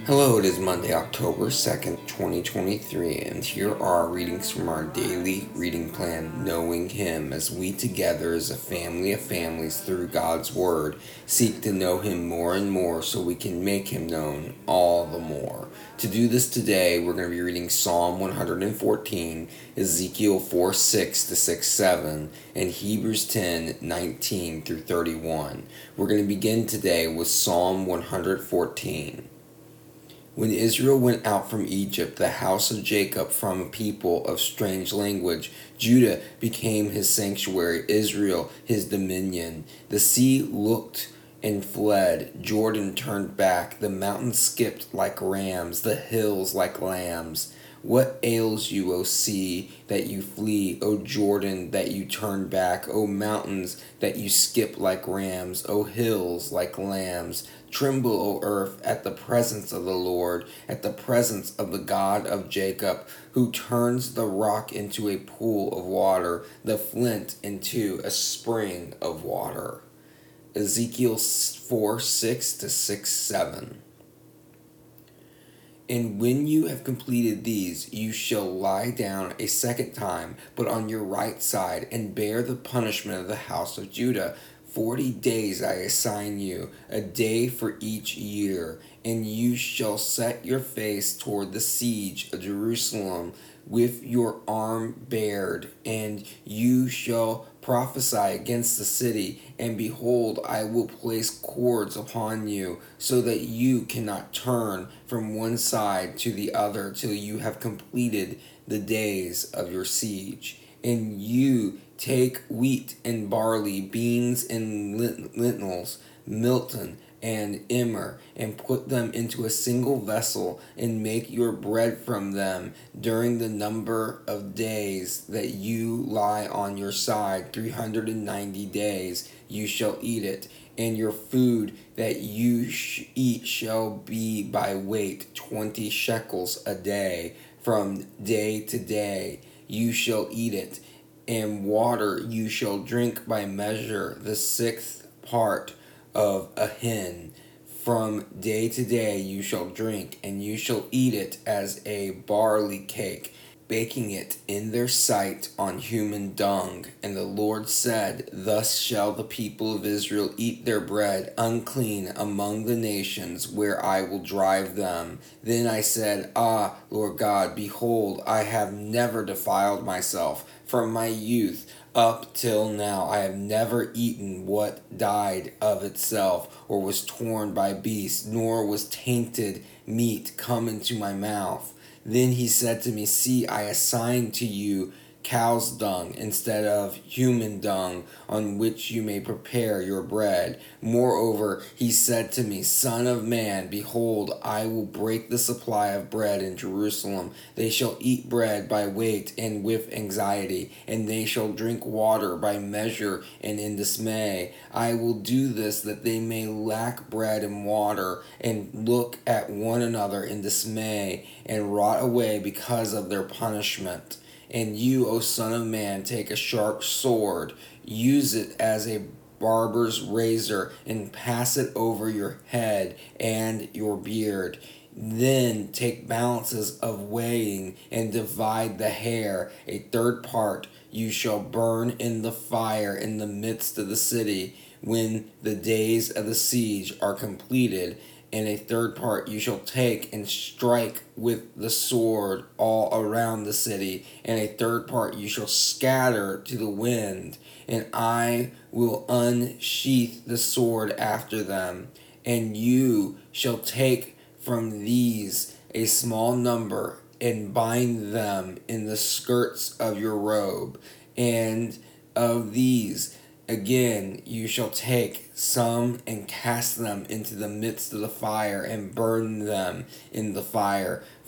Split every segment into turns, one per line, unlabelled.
Hello, it is Monday, October 2nd, 2023, and here are readings from our daily reading plan, Knowing Him, as we together as a family of families through God's Word seek to know Him more and more so we can make Him known all the more. To do this today, we're going to be reading Psalm 114, Ezekiel 4:6 to 6:7, and Hebrews 10:19 through 31. We're going to begin today with Psalm 114. When Israel went out from Egypt, the house of Jacob from a people of strange language, Judah became his sanctuary, Israel his dominion. The sea looked and fled, Jordan turned back, the mountains skipped like rams, the hills like lambs. What ails you, O sea, that you flee, O Jordan, that you turn back, O mountains, that you skip like rams, O hills like lambs? Tremble, O earth, at the presence of the Lord, at the presence of the God of Jacob, who turns the rock into a pool of water, the flint into a spring of water. Ezekiel 4:6 to 6:7. And when you have completed these, you shall lie down a second time, but on your right side, and bear the punishment of the house of Judah. 40 days I assign you, a day for each year, and you shall set your face toward the siege of Jerusalem with your arm bared, and you shall prophesy against the city, and behold, I will place cords upon you, so that you cannot turn from one side to the other till you have completed the days of your siege. And you take wheat and barley, beans and lentils, milton and emmer, and put them into a single vessel, and make your bread from them during the number of days that you lie on your side, 390 days you shall eat it. And your food that you eat shall be by weight, 20 shekels a day, from day to day you shall eat it. And water you shall drink by measure, the sixth part of a hin. From day to day you shall drink, and you shall eat it as a barley cake, baking it in their sight on human dung. And the Lord said, Thus shall the people of Israel eat their bread unclean among the nations where I will drive them. Then I said, Ah, Lord God, behold, I have never defiled myself. From my youth up till now I have never eaten what died of itself, or was torn by beasts, nor was tainted meat come into my mouth. Then he said to me, See, I assign to you cow's dung instead of human dung, on which you may prepare your bread. Moreover, he said to me, Son of man, behold, I will break the supply of bread in Jerusalem. They shall eat bread by weight and with anxiety, and they shall drink water by measure and in dismay. I will do this that they may lack bread and water, and look at one another in dismay, and rot away because of their punishment. And you, O son of man, take a sharp sword, use it as a barber's razor, and pass it over your head and your beard. Then take balances of weighing, and divide the hair. A third part you shall burn in the fire in the midst of the city, when the days of the siege are completed. And a third part you shall take and strike with the sword all around the city, and a third part you shall scatter to the wind, and I will unsheath the sword after them. And you shall take from these a small number, and bind them in the skirts of your robe, and of these again you shall take some and cast them into the midst of the fire, and burn them in the fire.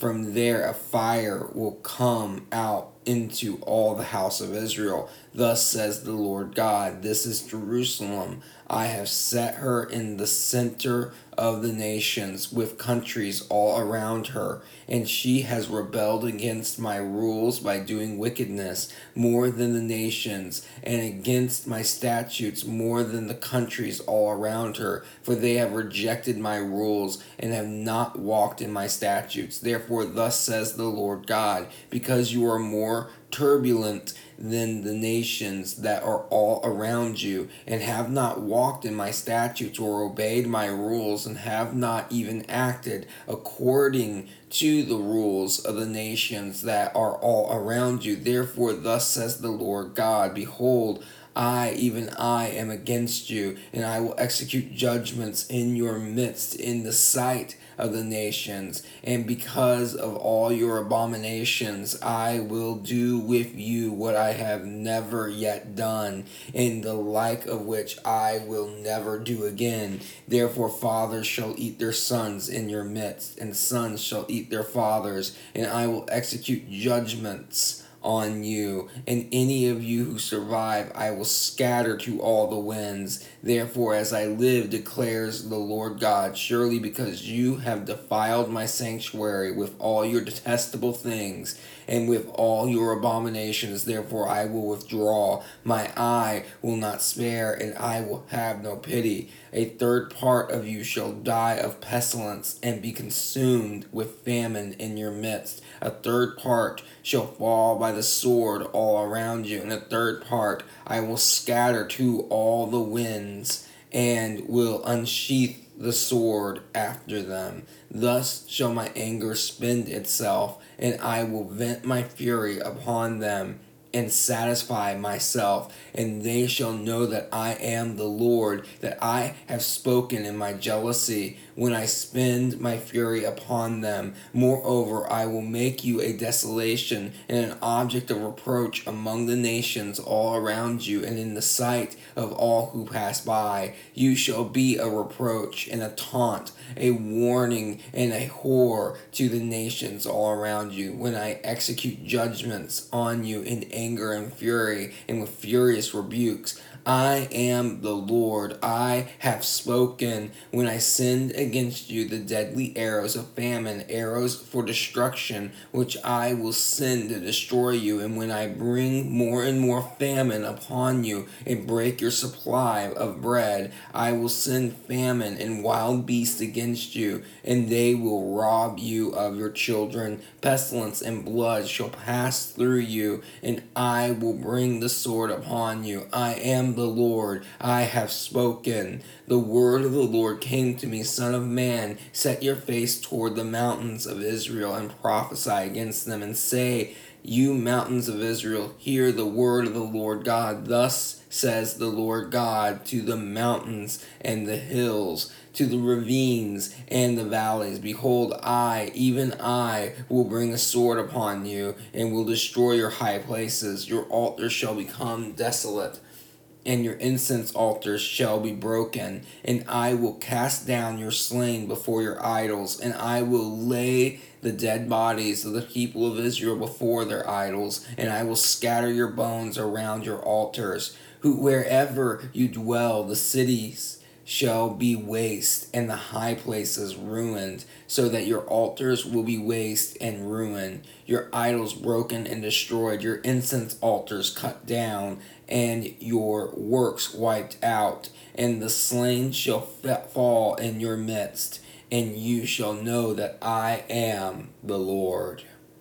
From there a fire will come out into all the house of Israel. Thus says the Lord God, this is Jerusalem. I have set her in the center of the nations, with countries all around her, and she has rebelled against my rules by doing wickedness more than the nations, and against my statutes more than the countries all around her, for they have rejected my rules and have not walked in my statutes. Therefore thus says the Lord God, because you are more turbulent than the nations that are all around you, and have not walked in my statutes or obeyed my rules, and have not even acted according to the rules of the nations that are all around you. Therefore thus says the Lord God, behold, I, even I, am against you, and I will execute judgments in your midst in the sight of the nations, and because of all your abominations I will do with you what I have never yet done, and the like of which I will never do again. Therefore fathers shall eat their sons in your midst, and sons shall eat their fathers, and I will execute judgments on you, and any of you who survive I will scatter to all the winds. Therefore, as I live, declares the Lord God, surely because you have defiled my sanctuary with all your detestable things and with all your abominations, therefore I will withdraw. My eye will not spare, and I will have no pity. A third part of you shall die of pestilence and be consumed with famine in your midst. A third part shall fall by the sword all around you, and a third part I will scatter to all the winds, and will unsheath the sword after them. Thus shall my anger spend itself, and I will vent my fury upon them, and satisfy myself, and they shall know that I am the Lord, that I have spoken in my jealousy, when I spend my fury upon them. Moreover, I will make you a desolation and an object of reproach among the nations all around you, and in the sight of all who pass by. You shall be a reproach and a taunt, a warning and a horror to the nations all around you, when I execute judgments on you in anger and fury, and with furious rebukes. I am the Lord, I have spoken, when I send against you the deadly arrows of famine, arrows for destruction, which I will send to destroy you, and when I bring more and more famine upon you, and break your supply of bread, I will send famine and wild beasts against you, and they will rob you of your children. Pestilence and blood shall pass through you, and I will bring the sword upon you. I am the Lord, I have spoken. The word of the Lord came to me, Son of man, set your face toward the mountains of Israel, and prophesy against them, and say, you mountains of Israel, hear the word of the Lord God. Thus says the Lord God to the mountains and the hills, to the ravines and the valleys, behold, I, even I, will bring a sword upon you, and will destroy your high places. Your altars shall become desolate, and your incense altars shall be broken, and I will cast down your slain before your idols, and I will lay the dead bodies of the people of Israel before their idols, and I will scatter your bones around your altars. Wherever you dwell, the cities shall be waste, and the high places ruined, so that your altars will be waste and ruined, your idols broken and destroyed, your incense altars cut down, and your works wiped out, and the slain shall fall in your midst, and you shall know that I am the Lord.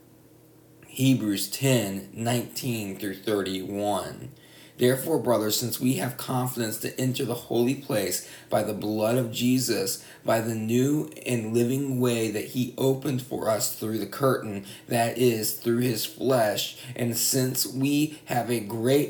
Hebrews 10:19 through 31. Therefore, brothers, since we have confidence to enter the holy place by the blood of Jesus, by the new and living way that he opened for us through the curtain, that is, through his flesh, and since we have a great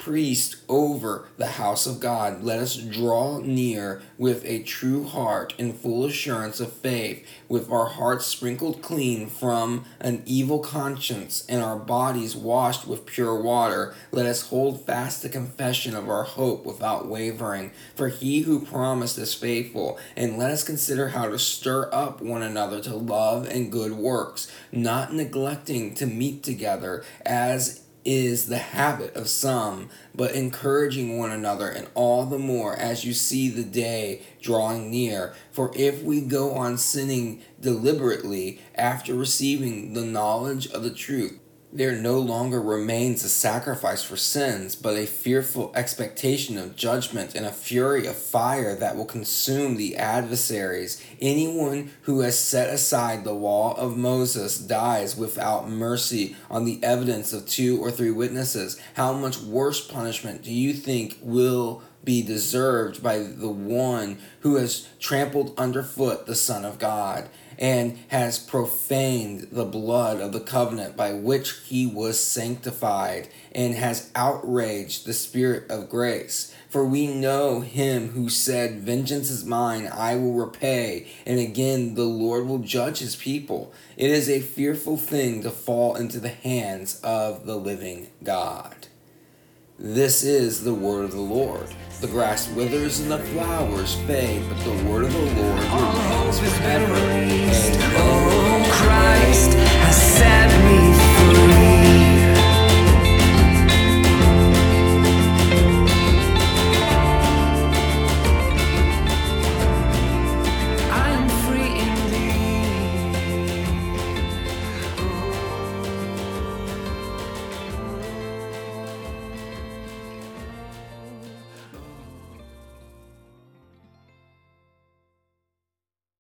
priest over the house of God, let us draw near with a true heart and full assurance of faith, with our hearts sprinkled clean from an evil conscience and our bodies washed with pure water. Let us hold fast the confession of our hope without wavering, for he who promised is faithful. And let us consider how to stir up one another to love and good works, not neglecting to meet together, as is the habit of some, but encouraging one another, and all the more as you see the day drawing near. For if we go on sinning deliberately after receiving the knowledge of the truth, there no longer remains a sacrifice for sins, but a fearful expectation of judgment and a fury of fire that will consume the adversaries. Anyone who has set aside the law of Moses dies without mercy on the evidence of 2 or 3 witnesses. How much worse punishment do you think will be deserved by the one who has trampled underfoot the Son of God, and has profaned the blood of the covenant by which he was sanctified, and has outraged the Spirit of grace? For we know him who said, "Vengeance is mine, I will repay," and again, "The Lord will judge his people." It is a fearful thing to fall into the hands of the living God. This is the word of the Lord. The grass withers and the flowers fade, but the word of the Lord remains forever.
Oh, Christ has set me free.